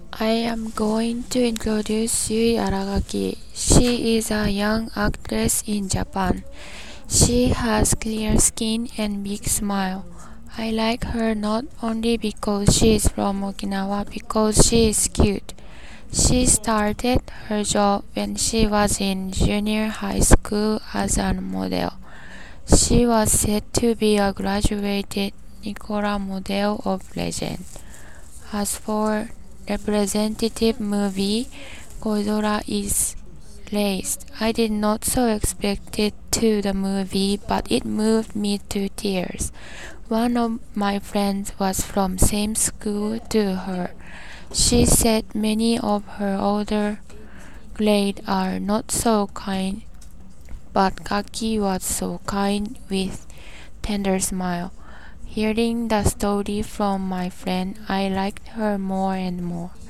I am going to introduce Yui Aragaki. She is a young actress in Japan. She has clear skin and big smile. I like her not only because she is from Okinawa, because she is cute. She started her job when she was in junior high school as a model. She was said to be a graduated Nicola model of legend. As for representative movie, Godzilla is raised. I did not so expect it to the movie, but it moved me to tears. One of my friends was from same school to her. She said many of her older grades are not so kind, but Kaki was so kind with tender smile. Hearing the story from my friend, I liked her more and more.